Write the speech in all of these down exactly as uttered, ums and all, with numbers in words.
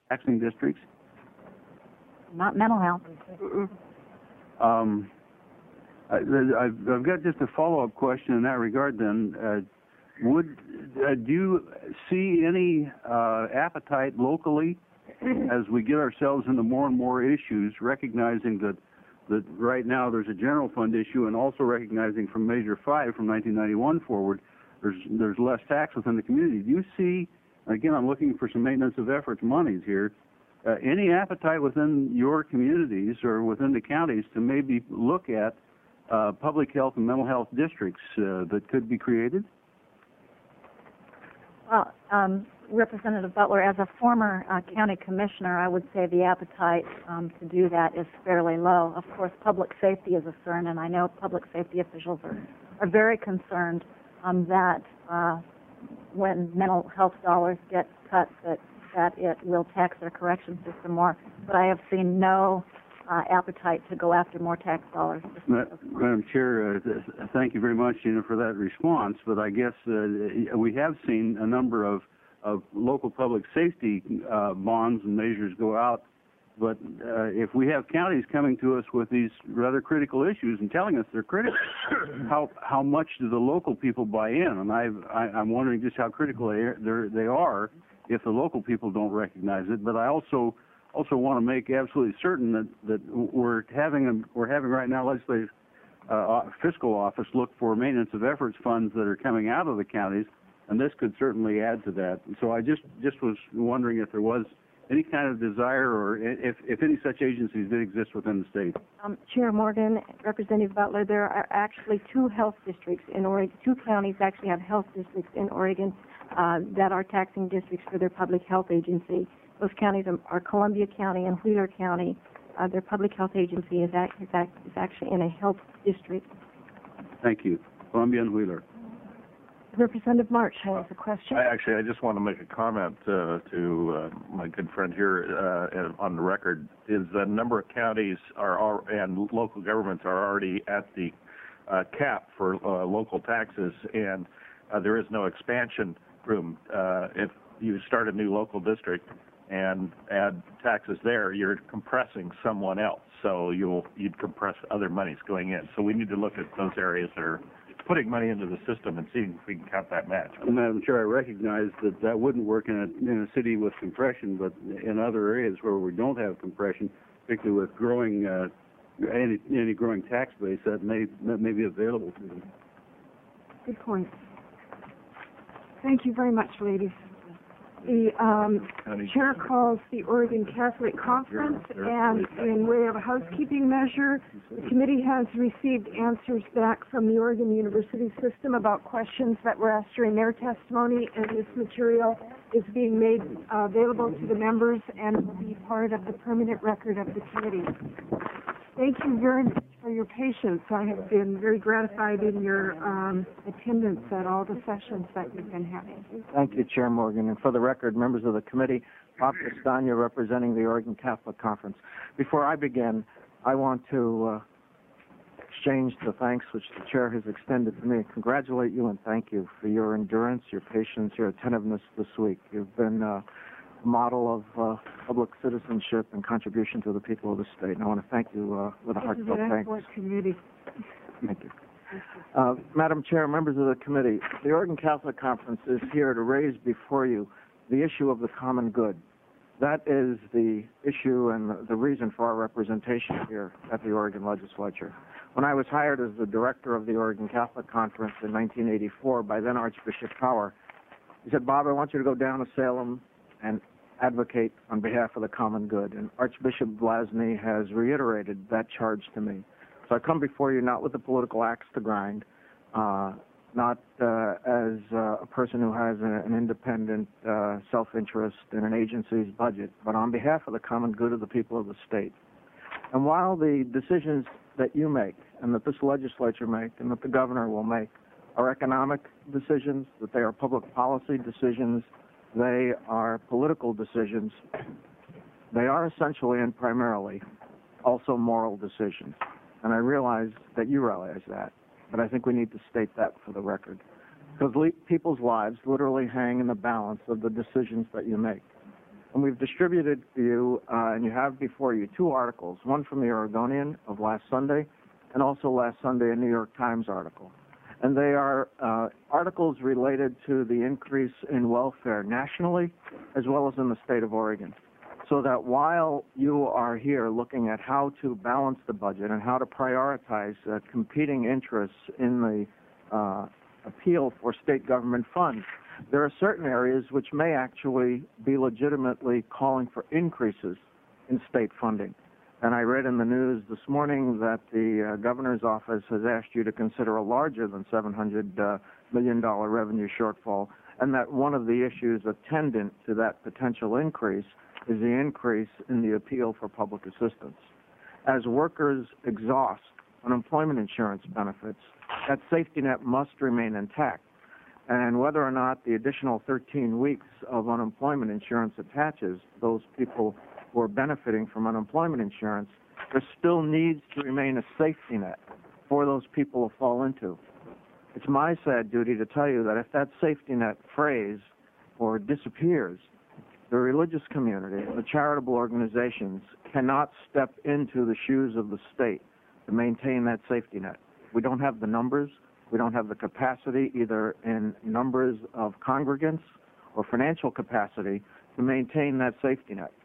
taxing districts? Not mental health. Um, I, I've, I've got just a follow-up question in that regard then. Uh, would, uh, do you see any uh, appetite locally as we get ourselves into more and more issues, recognizing that, that right now there's a general fund issue, and also recognizing from Measure five from nineteen ninety-one forward, there's, there's less tax within the community. Do you see, again, I'm looking for some maintenance of efforts monies here, uh, any appetite within your communities or within the counties to maybe look at uh, public health and mental health districts uh, that could be created? Well, um, Representative Butler, as a former uh, county commissioner, I would say the appetite um, to do that is fairly low. Of course, public safety is a concern, and I know public safety officials are, are very concerned um, that uh, when mental health dollars get cut, that, that it will tax their correction system more. But I have seen no uh, appetite to go after more tax dollars. Madam Chair, uh, thank you very much, Gina, for that response. But I guess uh, we have seen a number of of local public safety uh, bonds and measures go out. But uh, if we have counties coming to us with these rather critical issues and telling us they're critical, how how much do the local people buy in? And I've, I, I'm wondering just how critical they are, they are if the local people don't recognize it. But I also also want to make absolutely certain that, that we're having a, we're having right now legislative uh, fiscal office look for maintenance of efforts funds that are coming out of the counties. And this could certainly add to that. And so I just, just was wondering if there was any kind of desire or if, if any such agencies did exist within the state. Um, Chair Morgan, Representative Butler, there are actually two health districts in Oregon. Two counties actually have health districts in Oregon uh, that are taxing districts for their public health agency. Those counties are Columbia County and Wheeler County. Uh, their public health agency is, act, is, act, is actually in a health district. Thank you. Columbia and Wheeler. Representative March has a question. I actually, I just want to make a comment uh, to uh, my good friend here uh, on the record. Is the number of counties are all, and local governments are already at the uh, cap for uh, local taxes, and uh, there is no expansion room. Uh, if you start a new local district and add taxes there, you're compressing someone else. So you'll you'd compress other monies going in. So we need to look at those areas that are putting money into the system and seeing if we can count that match. Madam Chair, I recognize that that wouldn't work in a, in a city with compression, but in other areas where we don't have compression, particularly with growing uh, any, any growing tax base, that may that may be available to them. Good point. Thank you very much, ladies. The um, chair calls the Oregon Catholic Conference, and in way of a housekeeping measure, the committee has received answers back from the Oregon University system about questions that were asked during their testimony, and this material is being made uh, available to the members and will be part of the permanent record of the committee. Thank you very much for your patience. I have been very gratified in your um, attendance at all the sessions that you've been having. Thank you, Chair Morgan. And for the record, members of the committee, Bob Castagna representing the Oregon Catholic Conference. Before I begin, I want to uh, exchange the thanks which the Chair has extended to me. Congratulate you and thank you for your endurance, your patience, your attentiveness this week. You've been uh, a model of uh, public citizenship and contribution to the people of the state. And I want to thank you uh, with a heartfelt thanks. Committee. Thank you. Uh, Madam Chair, members of the committee, the Oregon Catholic Conference is here to raise before you the issue of the common good. That is the issue and the reason for our representation here at the Oregon Legislature. When I was hired as the director of the Oregon Catholic Conference in nineteen eighty-four by then Archbishop Power, he said, Bob, I want you to go down to Salem and advocate on behalf of the common good. And Archbishop Blasny has reiterated that charge to me. So I come before you not with a political axe to grind, uh, not uh, as uh, a person who has a, an independent uh, self-interest in an agency's budget, but on behalf of the common good of the people of the state. And while the decisions that you make and that this legislature make and that the governor will make are economic decisions, that they are public policy decisions, they are political decisions, they are essentially and primarily also moral decisions. And I realize that you realize that, but I think we need to state that for the record. Because le- people's lives literally hang in the balance of the decisions that you make. And we've distributed to you, uh, and you have before you, two articles, one from the Oregonian of last Sunday, and also last Sunday a New York Times article. And they are uh, articles related to the increase in welfare nationally as well as in the state of Oregon. So that while you are here looking at how to balance the budget and how to prioritize uh, competing interests in the uh, appeal for state government funds, there are certain areas which may actually be legitimately calling for increases in state funding. And I read in the news this morning that the uh, governor's office has asked you to consider a larger than seven hundred million dollars revenue shortfall, and that one of the issues attendant to that potential increase is the increase in the appeal for public assistance. As workers exhaust unemployment insurance benefits, that safety net must remain intact. And whether or not the additional thirteen weeks of unemployment insurance attaches those people who are benefiting from unemployment insurance, there still needs to remain a safety net for those people to fall into. It's my sad duty to tell you that if that safety net frays or disappears, the religious community, the charitable organizations cannot step into the shoes of the state to maintain that safety net. We don't have the numbers. We don't have the capacity, either in numbers of congregants or financial capacity, to maintain that safety net.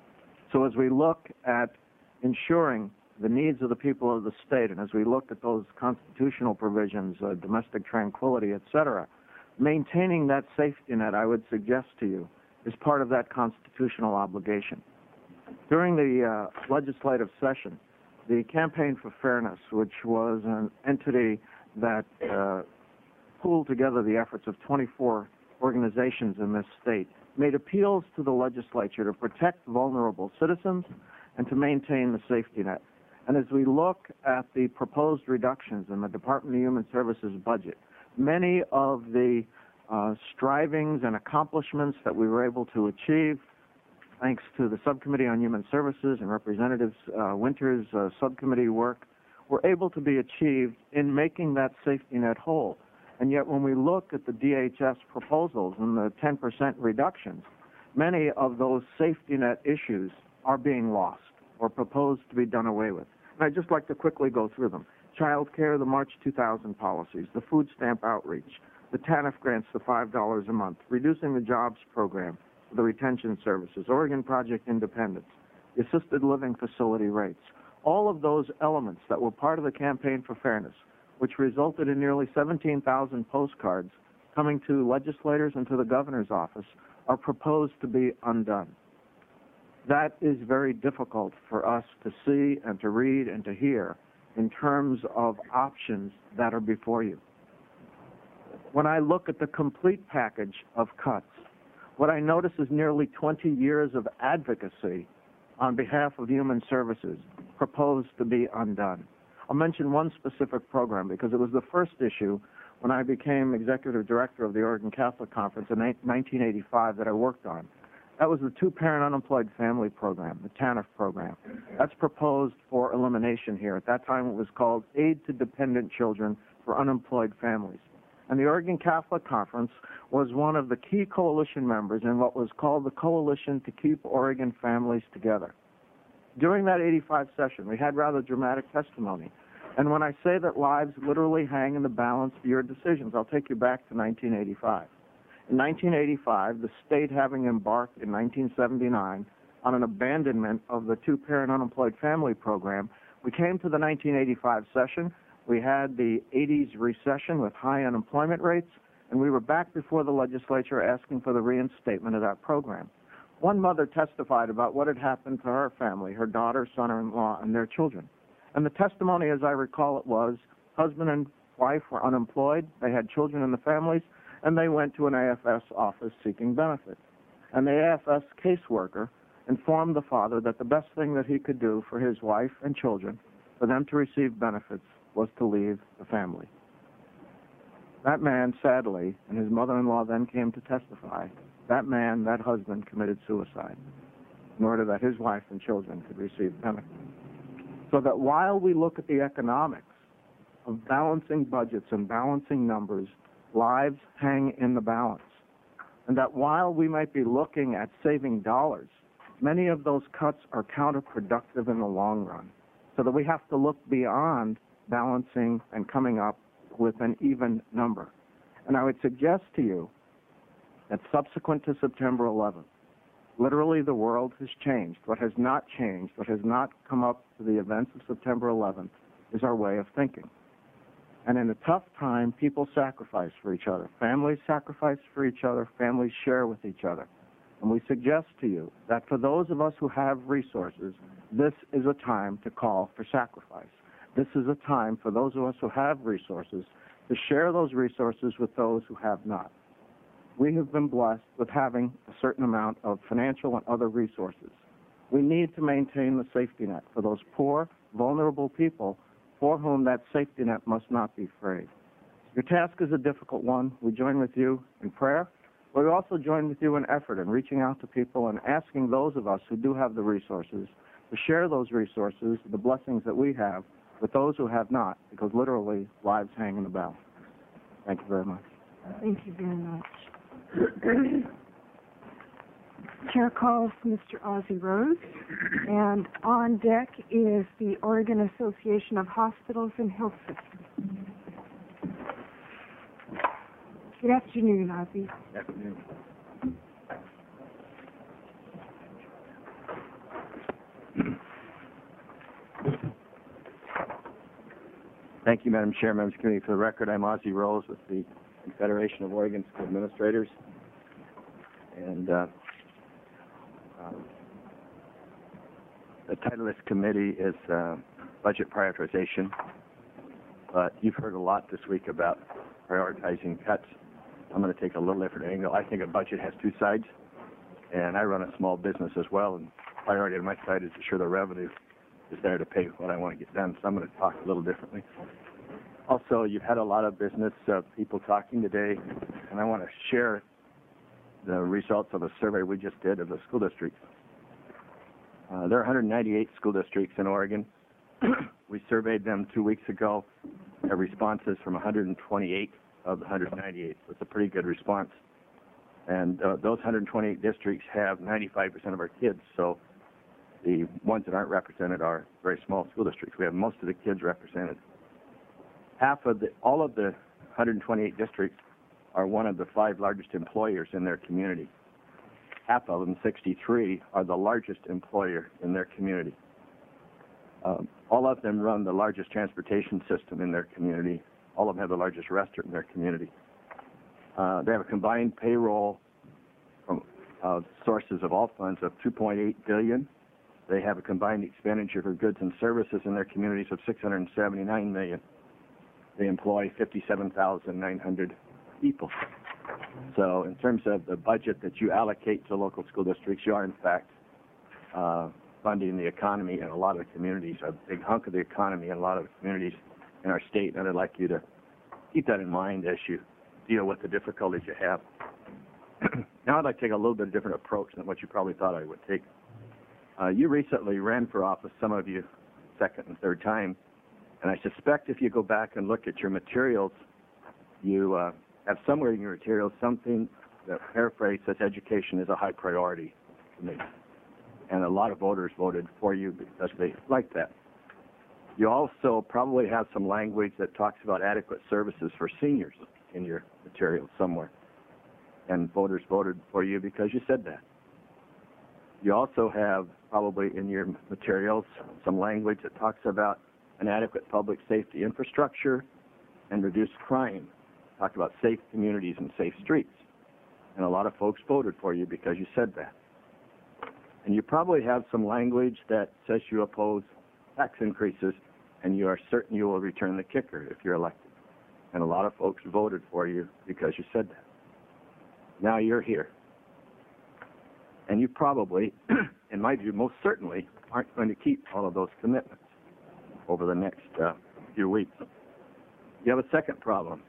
So as we look at ensuring the needs of the people of the state, and as we look at those constitutional provisions, uh, domestic tranquility, et cetera, maintaining that safety net, I would suggest to you, is part of that constitutional obligation. During the uh, legislative session, the Campaign for Fairness, which was an entity that uh, pooled together the efforts of twenty-four organizations in this state, made appeals to the legislature to protect vulnerable citizens and to maintain the safety net. And as we look at the proposed reductions in the Department of Human Services budget, many of the uh, strivings and accomplishments that we were able to achieve, thanks to the Subcommittee on Human Services and Representative uh, Winter's uh, subcommittee work, were able to be achieved in making that safety net whole. And yet when we look at the D H S proposals and the ten percent reductions, many of those safety net issues are being lost or proposed to be done away with. And I'd just like to quickly go through them. Child care, the March two thousand policies, the food stamp outreach, the TANF grants to five dollars a month, reducing the jobs program, the retention services, Oregon Project Independence, the assisted living facility rates. All of those elements that were part of the Campaign for Fairness, which resulted in nearly seventeen thousand postcards coming to legislators and to the governor's office, are proposed to be undone. That is very difficult for us to see and to read and to hear in terms of options that are before you. When I look at the complete package of cuts, what I notice is nearly twenty years of advocacy on behalf of human services proposed to be undone. I'll mention one specific program because it was the first issue when I became executive director of the Oregon Catholic Conference in nineteen eighty-five that I worked on. That was the two-parent unemployed family program, the TANF program. That's proposed for elimination here. At that time, it was called Aid to Dependent Children for Unemployed Families. And the Oregon Catholic Conference was one of the key coalition members in what was called the Coalition to Keep Oregon Families Together. During that eighty-five session, we had rather dramatic testimony. And when I say that lives literally hang in the balance of your decisions, I'll take you back to nineteen eighty-five. In nineteen eighty-five, the state having embarked in nineteen seventy-nine on an abandonment of the two-parent unemployed family program, we came to the nineteen eighty-five session. We had the eighties recession with high unemployment rates, and we were back before the legislature asking for the reinstatement of that program. One mother testified about what had happened to her family, her daughter, son-in-law, and their children. And the testimony, as I recall it, was husband and wife were unemployed, they had children in the families, and they went to an A F S office seeking benefits. And the A F S caseworker informed the father that the best thing that he could do for his wife and children, for them to receive benefits, was to leave the family. That man, sadly, and his mother-in-law then came to testify, that man, that husband, committed suicide in order that his wife and children could receive benefits. So that while we look at the economics of balancing budgets and balancing numbers, lives hang in the balance. and that while we might be looking at saving dollars, many of those cuts are counterproductive in the long run, so that we have to look beyond balancing and coming up with an even number. And I would suggest to you that subsequent to September eleventh, literally the world has changed. What has not changed, what has not come up to the events of September eleventh, is our way of thinking. And in a tough time, people sacrifice for each other. Families sacrifice for each other. Families share with each other. And we suggest to you that for those of us who have resources, this is a time to call for sacrifice. This is a time for those of us who have resources to share those resources with those who have not. We have been blessed with having a certain amount of financial and other resources. We need to maintain the safety net for those poor, vulnerable people for whom that safety net must not be frayed. Your task is a difficult one. We join with you in prayer, but we also join with you in effort in reaching out to people and asking those of us who do have the resources to share those resources, the blessings that we have, with those who have not, because literally lives hang in the balance. Thank you very much. Thank you very much. Chair calls Mister Ozzie Rose, and on deck is the Oregon Association of Hospitals and Health Systems. Good afternoon, Ozzie. Good afternoon. Thank you, Madam Chair, members of the committee. For the record, I'm Ozzie Rose with the Confederation of Oregon School Administrators. And uh, um, the title of this committee is uh, Budget Prioritization. But you've heard a lot this week about prioritizing cuts. I'm going to take a little different angle. I think a budget has two sides, and I run a small business as well, and priority on my side is to ensure the revenue is there to pay what I want to get done, so I'm going to talk a little differently. Also, you've had a lot of business uh, people talking today, and I want to share the results of a survey we just did of the school districts. Uh, there are one hundred ninety-eight school districts in Oregon. We surveyed them two weeks ago. Our responses from one hundred twenty-eight of the one hundred ninety-eight. So it's a pretty good response. And uh, those one hundred twenty-eight districts have ninety-five percent of our kids, so the ones that aren't represented are very small school districts. We have most of the kids represented. Half of the, all of the one hundred twenty-eight districts are one of the five largest employers in their community. Half of them, sixty-three, are the largest employer in their community. Um, all of them run the largest transportation system in their community. All of them have the largest restaurant in their community. Uh, they have a combined payroll from uh, sources of all funds of two point eight billion dollars. They have a combined expenditure for goods and services in their communities of six hundred seventy-nine million dollars. They employ fifty-seven thousand nine hundred people. So in terms of the budget that you allocate to local school districts, you are in fact uh, funding the economy in a lot of the communities, a big hunk of the economy in a lot of the communities in our state, and I'd like you to keep that in mind as you deal with the difficulties you have. Now I'd like to take a little bit different approach than what you probably thought I would take. Uh, you recently ran for office, some of you second and third time, and I suspect if you go back and look at your materials, you uh, have somewhere in your materials something that paraphrase says education is a high priority to me. And a lot of voters voted for you because they like that. You also probably have some language that talks about adequate services for seniors in your materials somewhere. And voters voted for you because you said that. You also have probably in your materials some language that talks about an adequate public safety infrastructure and reduced crime. Talk about safe communities and safe streets. And a lot of folks voted for you because you said that. And you probably have some language that says you oppose tax increases and you are certain you will return the kicker if you're elected. And a lot of folks voted for you because you said that. Now you're here. And you probably, in my view, most certainly aren't going to keep all of those commitments over the next uh, few weeks. You have a second problem.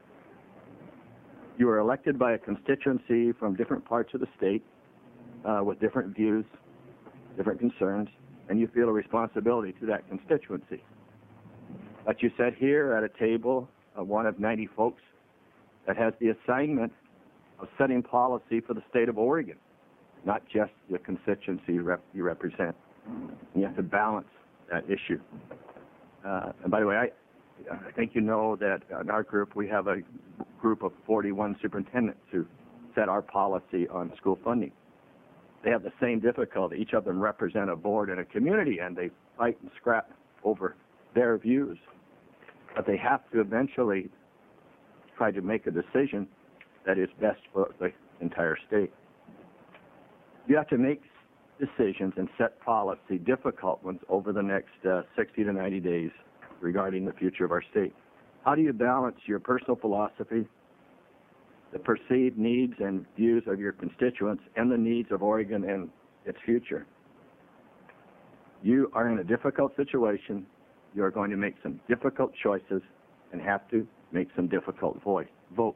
You were elected by a constituency from different parts of the state uh, with different views, different concerns, and you feel a responsibility to that constituency. But you sat here at a table of one of ninety folks that has the assignment of setting policy for the state of Oregon, not just the constituency you, rep- you represent. And you have to balance that issue. Uh, and by the way, I, I think you know that in our group we have a group of forty-one superintendents who set our policy on school funding. They have the same difficulty. Each of them represent a board and a community, and they fight and scrap over their views. But they have to eventually try to make a decision that is best for the entire state. You have to make decisions and set policy, difficult ones, over the next uh, sixty to ninety days regarding the future of our state. How do you balance your personal philosophy, the perceived needs and views of your constituents, and the needs of Oregon and its future? You are in a difficult situation. You are going to make some difficult choices and have to make some difficult voice, votes.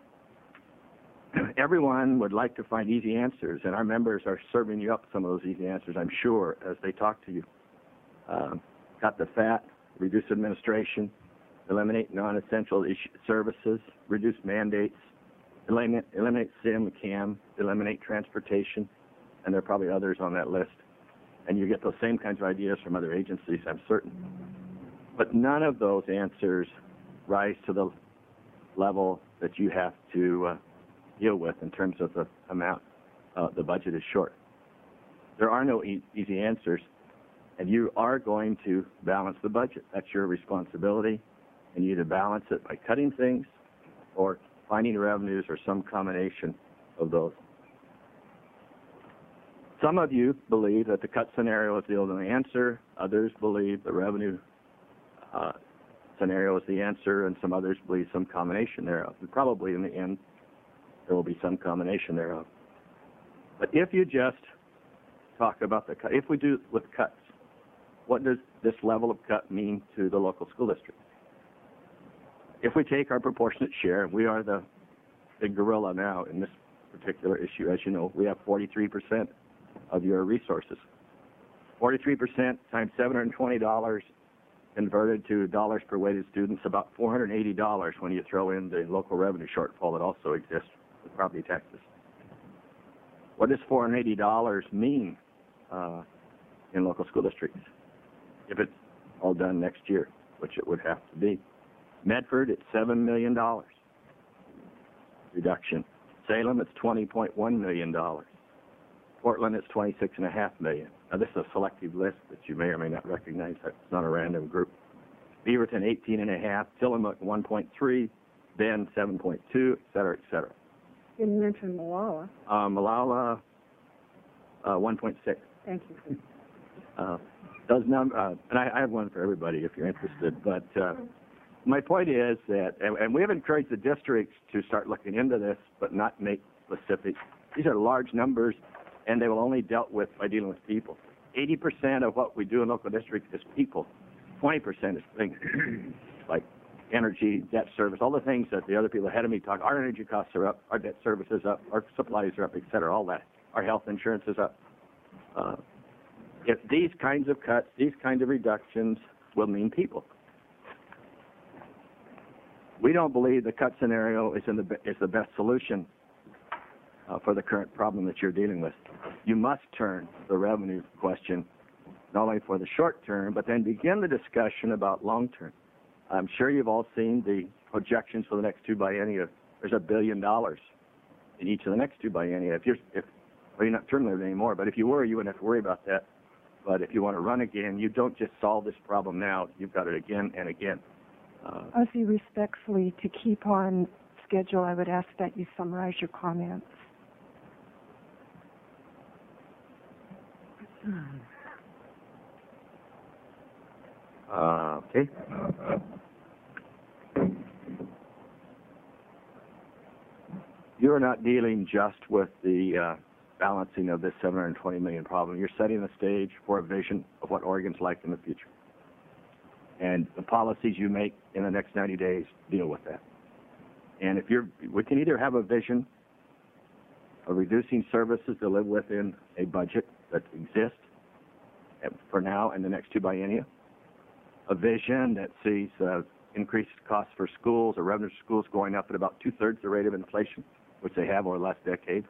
Everyone would like to find easy answers, and our members are serving you up some of those easy answers, I'm sure, as they talk to you. Um, cut the fat, reduce administration, eliminate non-essential issue, services, reduce mandates, eliminate, eliminate SIM, CAM, eliminate transportation, and there are probably others on that list. And you get those same kinds of ideas from other agencies, I'm certain. But none of those answers rise to the level that you have to uh, deal with in terms of the amount uh, the budget is short. There are no e- easy answers, and you are going to balance the budget. That's your responsibility, and you either balance it by cutting things or finding revenues or some combination of those. Some of you believe that the cut scenario is the only answer. Others believe the revenue uh, scenario is the answer, and some others believe some combination thereof. And probably in the end, there will be some combination thereof. But if you just talk about the cut, if we do with cuts, what does this level of cut mean to the local school district? If we take our proportionate share, we are the big gorilla now in this particular issue. As you know, we have forty-three percent of your resources. forty-three percent times seven hundred twenty dollars converted to dollars per weighted students, about four hundred eighty dollars when you throw in the local revenue shortfall that also exists with property taxes. What does four hundred eighty dollars mean uh, in local school districts if it's all done next year, which it would have to be? Medford, it's seven million dollars reduction. Salem, it's twenty point one million dollars. Portland, it's twenty-six point five million dollars. Now, this is a selective list that you may or may not recognize. It's not a random group. Beaverton, eighteen point five, Tillamook, one point three, Bend, seven point two, et cetera, et cetera. You didn't mention Malala. Uh, Malala, uh, one point six. Thank you. Uh, those num- uh, and I, I have one for everybody if you're interested, but uh, my point is that, and, and we have encouraged the districts to start looking into this, but not make specific. These are large numbers, and they will only dealt with by dealing with people. eighty percent of what we do in local districts is people. twenty percent is things like energy, debt service, all the things that the other people ahead of me talk. Our energy costs are up, our debt service is up, our supplies are up, et cetera, all that. Our health insurance is up. Uh, if these kinds of cuts, these kinds of reductions will mean people. We don't believe the cut scenario is, in the, is the best solution uh, for the current problem that you're dealing with. You must turn the revenue question not only for the short term, but then begin the discussion about long term. I'm sure you've all seen the projections for the next two biennia. There's a billion dollars in each of the next two biennia. If you're, if, well, you're not term limited anymore, but if you were, you wouldn't have to worry about that. But if you want to run again, you don't just solve this problem now. You've got it again and again. Uh, Ozzy, respectfully, to keep on schedule, I would ask that you summarize your comments. Uh, okay. You're not dealing just with the uh, balancing of this seven hundred twenty million problem. You're setting the stage for a vision of what Oregon's like in the future. And the policies you make in the next ninety days deal with that. And if you're, we can either have a vision of reducing services to live within a budget that exists for now and the next two biennia, a vision that sees uh, increased costs for schools or revenue for schools going up at about two-thirds the rate of inflation, which they have over the last decade.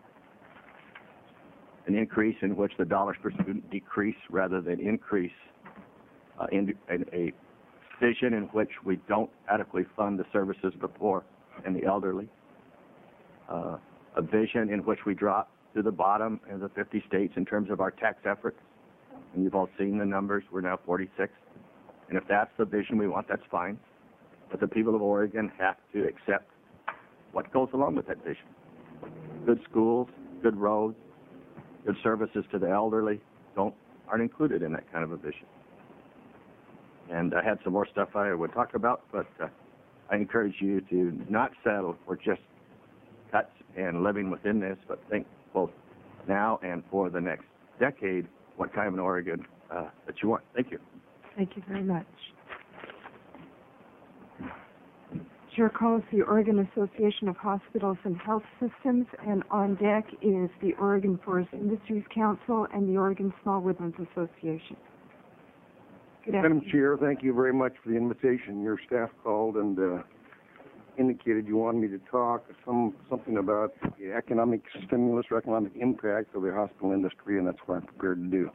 An increase in which the dollars per student decrease rather than increase. Uh, in, in a vision in which we don't adequately fund the services of the poor and the elderly. Uh, a vision in which we drop to the bottom in the fifty states in terms of our tax efforts. And you've all seen the numbers. We're now forty-six. And if that's the vision we want, that's fine. But the people of Oregon have to accept what goes along with that vision. Good schools, good roads, good services to the elderly don't aren't included in that kind of a vision. And I had some more stuff I would talk about, but uh, I encourage you to not settle for just cuts and living within this, but think both now and for the next decade what kind of an Oregon uh, that you want. Thank you. Thank you very much. Chair calls the Oregon Association of Hospitals and Health Systems, and on deck is the Oregon Forest Industries Council and the Oregon Small Woodlands Association. Good Madam afternoon. Chair, thank you very much for the invitation. Your staff called and uh, indicated you wanted me to talk some something about the economic stimulus or economic impact of the hospital industry, and that's what I'm prepared to do.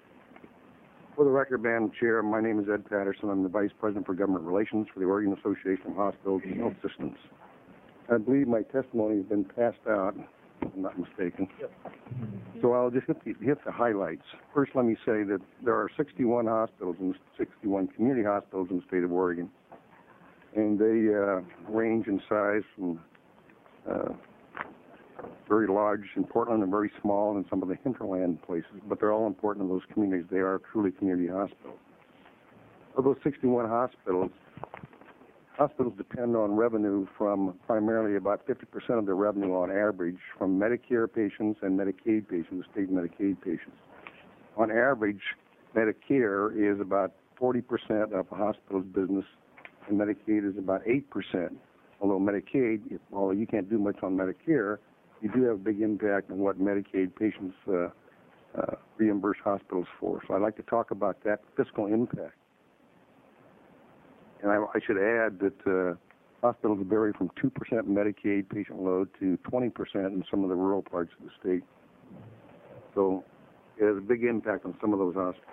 For the record, Madam Chair, my name is Ed Patterson. I'm the Vice President for Government Relations for the Oregon Association of Hospitals and Health Systems. I believe my testimony has been passed out, if I'm not mistaken. Yep. So I'll just hit the, hit the highlights. First, let me say that there are sixty-one hospitals and sixty-one community hospitals in the state of Oregon, and they uh, range in size from uh, very large in Portland and very small in some of the hinterland places, but they're all important in those communities. They are truly community hospitals. Of those sixty-one hospitals, hospitals depend on revenue from primarily about fifty percent of their revenue on average from Medicare patients and Medicaid patients, state Medicaid patients. On average, Medicare is about forty percent of a hospital's business, and Medicaid is about eight percent. Although Medicaid, if, although you can't do much on Medicare, you do have a big impact on what Medicaid patients uh, uh, reimburse hospitals for. So I'd like to talk about that fiscal impact. And I, I should add that uh, hospitals vary from two percent Medicaid patient load to twenty percent in some of the rural parts of the state. So it has a big impact on some of those hospitals.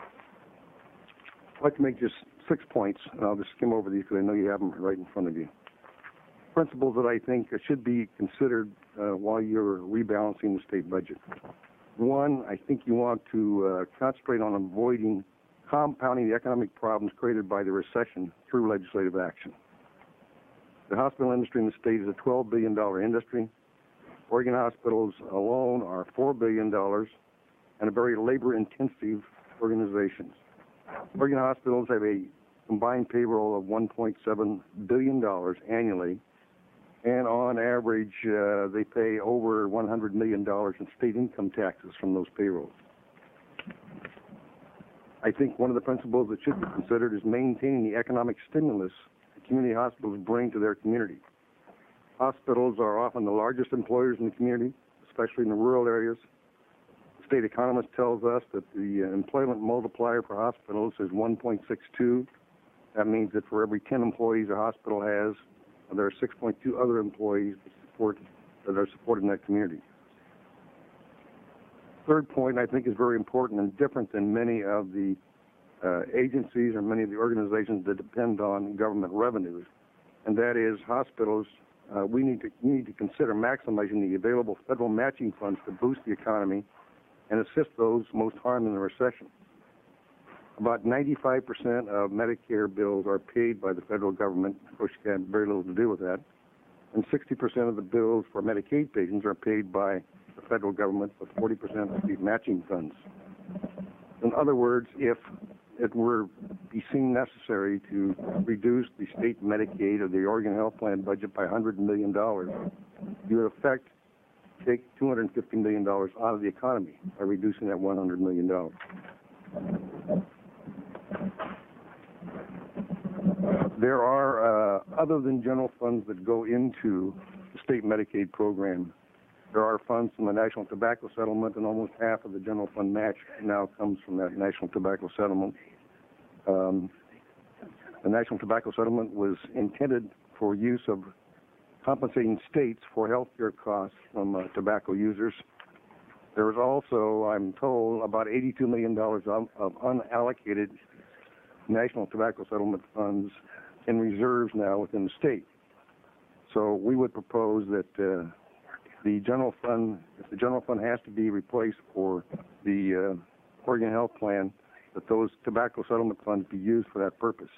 I'd like to make just six points, and I'll just skim over these because I know you have them right in front of you. Principles that I think should be considered uh, while you're rebalancing the state budget. One, I think you want to uh, concentrate on avoiding compounding the economic problems created by the recession through legislative action. The hospital industry in the state is a twelve billion dollars industry. Oregon hospitals alone are four billion dollars and a very labor-intensive organizations. Oregon hospitals have a combined payroll of one point seven billion dollars annually, and on average, uh, they pay over one hundred million dollars in state income taxes from those payrolls. I think one of the principles that should be considered is maintaining the economic stimulus that community hospitals bring to their community. Hospitals are often the largest employers in the community, especially in the rural areas. The state economist tells us that the uh, employment multiplier for hospitals is one point six two. That means that for every ten employees a hospital has, there are six point two other employees that support that are supported in that community. Third point I think is very important and different than many of the uh, agencies or many of the organizations that depend on government revenues, and that is hospitals. Uh, we need to we need to consider maximizing the available federal matching funds to boost the economy and assist those most harmed in the recession. About ninety-five percent of Medicare bills are paid by the federal government. Of course, you have very little to do with that. And sixty percent of the bills for Medicaid patients are paid by the federal government, with forty percent of the matching funds. In other words, if it were be seen necessary to reduce the state Medicaid or the Oregon Health Plan budget by one hundred million dollars, you would, in effect, take two hundred fifty million dollars out of the economy by reducing that one hundred million dollars. There are, uh, other than general funds that go into the state Medicaid program, there are funds from the National Tobacco Settlement, and almost half of the general fund match now comes from that National Tobacco Settlement. Um, the National Tobacco Settlement was intended for use of compensating states for health care costs from uh, tobacco users. There is also, I'm told, about eighty-two million dollars of, of unallocated national tobacco settlement funds in reserves now within the state. So we would propose that uh, the general fund, if the general fund has to be replaced for the uh, Oregon Health Plan, that those tobacco settlement funds be used for that purpose.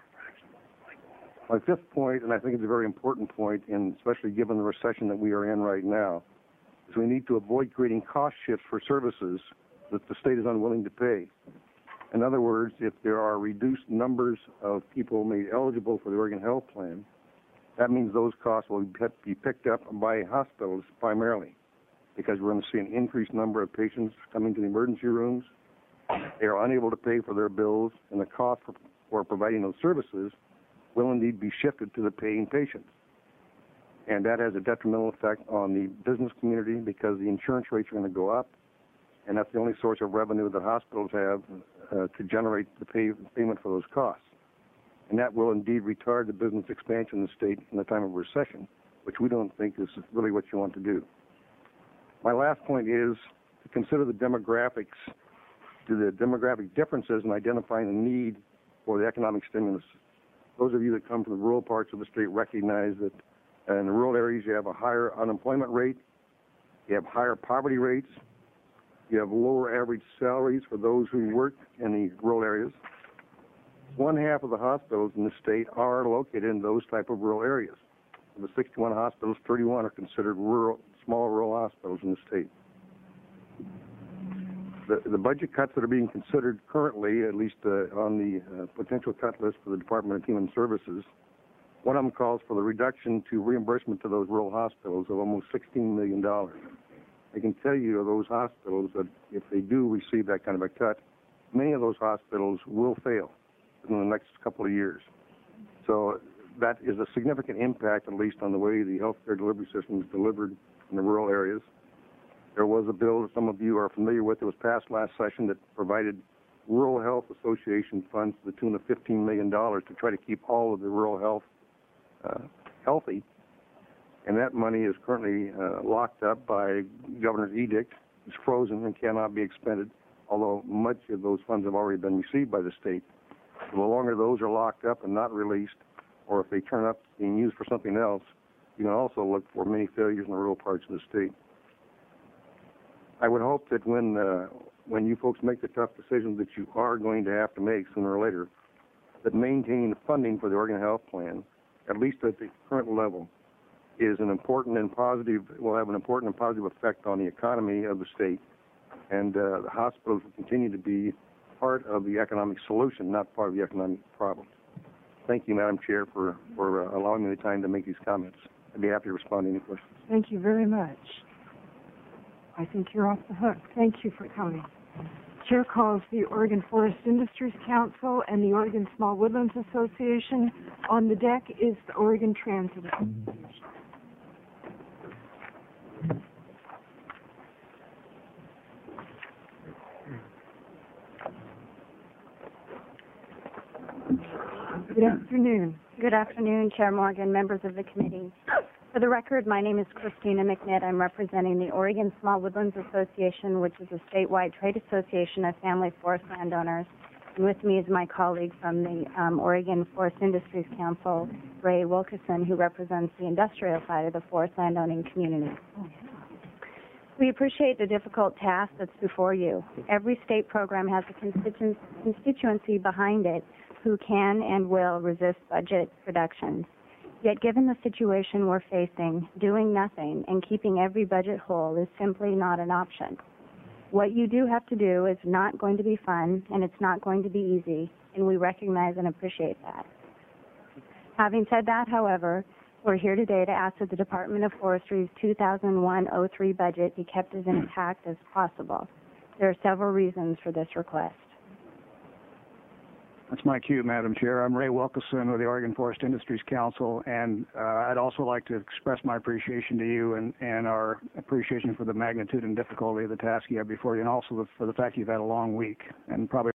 My fifth point, and I think it's a very important point, and especially given the recession that we are in right now, is we need to avoid creating cost shifts for services that the state is unwilling to pay. In other words, if there are reduced numbers of people made eligible for the Oregon Health Plan, that means those costs will be picked up by hospitals primarily, because we're going to see an increased number of patients coming to the emergency rooms. They are unable to pay for their bills, and the cost for, for providing those services will indeed be shifted to the paying patients. And that has a detrimental effect on the business community because the insurance rates are going to go up, and that's the only source of revenue that hospitals have uh, to generate the pay, payment for those costs. And that will indeed retard the business expansion in the state in the time of recession, which we don't think is really what you want to do. My last point is to consider the demographics, to the demographic differences in identifying the need for the economic stimulus. Those of you that come from the rural parts of the state recognize that in the rural areas you have a higher unemployment rate, you have higher poverty rates, you have lower average salaries for those who work in the rural areas. One half of the hospitals in the state are located in those type of rural areas. Of the sixty-one hospitals, thirty-one are considered rural, small rural hospitals in the state. The, the budget cuts that are being considered currently, at least uh, on the uh, potential cut list for the Department of Human Services, one of them calls for the reduction to reimbursement to those rural hospitals of almost sixteen million dollars. I can tell you of those hospitals that if they do receive that kind of a cut, many of those hospitals will fail in the next couple of years. So that is a significant impact, at least on the way the healthcare delivery system is delivered in the rural areas. There was a bill that some of you are familiar with that was passed last session that provided Rural Health Association funds to the tune of fifteen million dollars to try to keep all of the rural health uh, healthy. And that money is currently uh, locked up by Governor's edict. It's frozen and cannot be expended, although much of those funds have already been received by the state. So the longer those are locked up and not released, or if they turn up being used for something else, you can also look for many failures in the rural parts of the state. I would hope that when uh, when you folks make the tough decisions that you are going to have to make sooner or later, that maintaining the funding for the Oregon Health Plan, at least at the current level, is an important and positive, will have an important and positive effect on the economy of the state, and uh, the hospitals will continue to be part of the economic solution, not part of the economic problem. Thank you, Madam Chair, for, for uh, allowing me the time to make these comments. I'd be happy to respond to any questions. Thank you very much. I think you're off the hook. Thank you for coming. Chair calls the Oregon Forest Industries Council and the Oregon Small Woodlands Association. On the deck is the Oregon Transit Association. Good afternoon. Good afternoon, Chair Morgan, members of the committee. For the record, my name is Christina McNitt. I'm representing the Oregon Small Woodlands Association, which is a statewide trade association of family forest landowners. And with me is my colleague from the um, Oregon Forest Industries Council, Ray Wilkerson, who represents the industrial side of the forest landowning community. We appreciate the difficult task that's before you. Every state program has a constituen- constituency behind it who can and will resist budget reductions. Yet given the situation we're facing, doing nothing and keeping every budget whole is simply not an option. What you do have to do is not going to be fun, and it's not going to be easy, and we recognize and appreciate that. Having said that, however, we're here today to ask that the Department of Forestry's two thousand one oh three budget be kept as intact as possible. There are several reasons for this request. That's my cue, Madam Chair. I'm Ray Wilkerson with the Oregon Forest Industries Council, and uh, I'd also like to express my appreciation to you and, and our appreciation for the magnitude and difficulty of the task you have before you, and also the, for the fact you've had a long week and probably